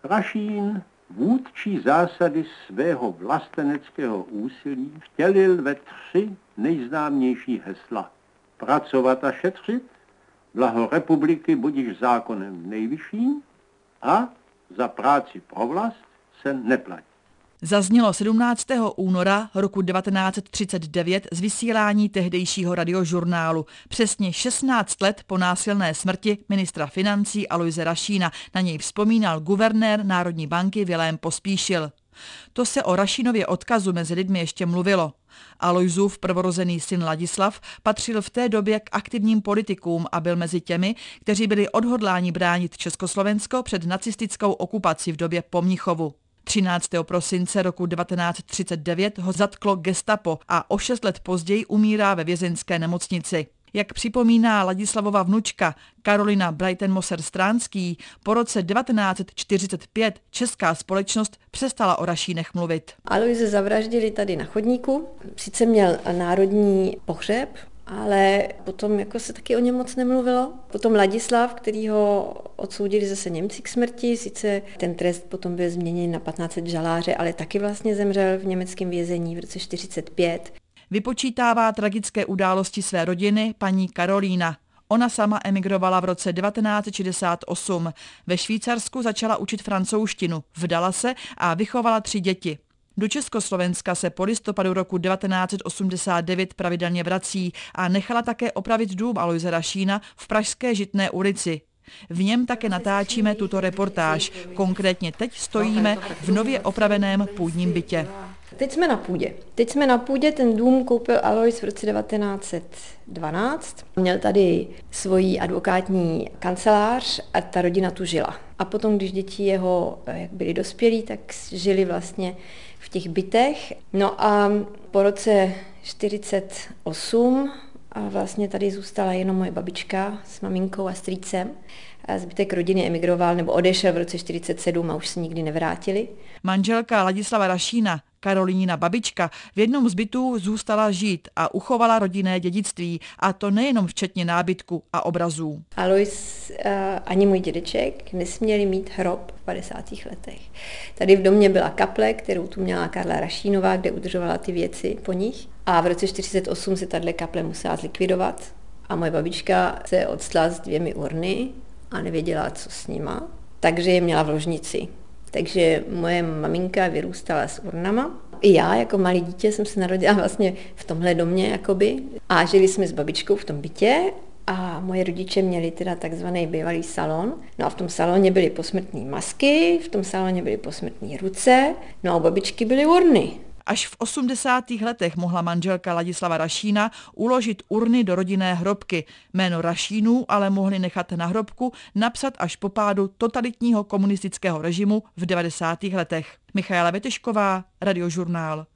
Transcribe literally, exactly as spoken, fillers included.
Rašín vůdčí zásady svého vlasteneckého úsilí vtělil ve tři nejznámější hesla. Pracovat a šetřit, blaho republiky budiž zákonem nejvyšším a za práci pro vlast se neplatí. Zaznělo sedmnáctého února roku devatenáct třicet devět z vysílání tehdejšího radiožurnálu, přesně šestnáct let po násilné smrti ministra financí Aloise Rašína. Na něj vzpomínal guvernér Národní banky Vilém Pospíšil. To se o Rašínově odkazu mezi lidmi ještě mluvilo. Aloisův prvorozený syn Ladislav patřil v té době k aktivním politikům a byl mezi těmi, kteří byli odhodláni bránit Československo před nacistickou okupací v době po Mnichovu. třináctého prosince roku devatenáct třicet devět ho zatklo gestapo a o šest let později umírá ve vězeňské nemocnici. Jak připomíná Ladislavova vnučka Karolina Breitenmoser-Stránský, po roce devatenáct čtyřicet pět česká společnost přestala o Rašínech mluvit. Aloise zavraždili tady na chodníku, sice měl národní pohřeb, ale potom jako se taky o něm moc nemluvilo. Potom Ladislav, který ho odsoudili zase Němci k smrti, sice ten trest potom byl změněn na patnáct set žaláře, ale taky vlastně zemřel v německém vězení v roce čtyřicet pět. Vypočítává tragické události své rodiny paní Karolína. Ona sama emigrovala v roce devatenáct šedesát osm. Ve Švýcarsku začala učit francouzštinu, vdala se a vychovala tři děti. Do Československa se po listopadu roku devatenáct osmdesát devět pravidelně vrací a nechala také opravit dům Aloise Rašína v pražské Žitné ulici. V něm také natáčíme tuto reportáž. Konkrétně teď stojíme v nově opraveném půdním bytě. Teď jsme na půdě. Teď jsme na půdě, ten dům koupil Alois v roce devatenáct set dvanáct. Měl tady svoji advokátní kancelář a ta rodina tu žila. A potom, když děti jeho, jak byli dospělí, tak žili vlastně v těch bytech. No a po roce čtyřicet osm a vlastně tady zůstala jenom moje babička s maminkou a strýcem. A zbytek rodiny emigroval nebo odešel v roce čtyřicet sedm a už se nikdy nevrátili. Manželka Ladislava Rašína, Karolínina babička, v jednom z bytů zůstala žít a uchovala rodinné dědictví, a to nejenom včetně nábytku a obrazů. Alois uh, ani můj dědeček nesměli mít hrob v padesátých letech. Tady v domě byla kaple, kterou tu měla Karla Rašínová, kde udržovala ty věci po nich. A v roce čtyřicet osm se tato kaple musela zlikvidovat a moje babička se odstla s dvěmi urny a nevěděla, co s nima, takže je měla v ložnici. Takže moje maminka vyrůstala s urnama. I já jako malé dítě jsem se narodila vlastně v tomhle domě jakoby. A žili jsme s babičkou v tom bytě a moje rodiče měli teda takzvaný bývalý salon. No a v tom saloně byly posmrtné masky, v tom saloně byly posmrtné ruce, no a u babičky byly urny. Až v osmdesátých letech mohla manželka Ladislava Rašína uložit urny do rodinné hrobky. Jméno Rašínů ale mohli nechat na hrobku napsat až po pádu totalitního komunistického režimu v devadesátých letech. Michaela Vetešková, Radiožurnál.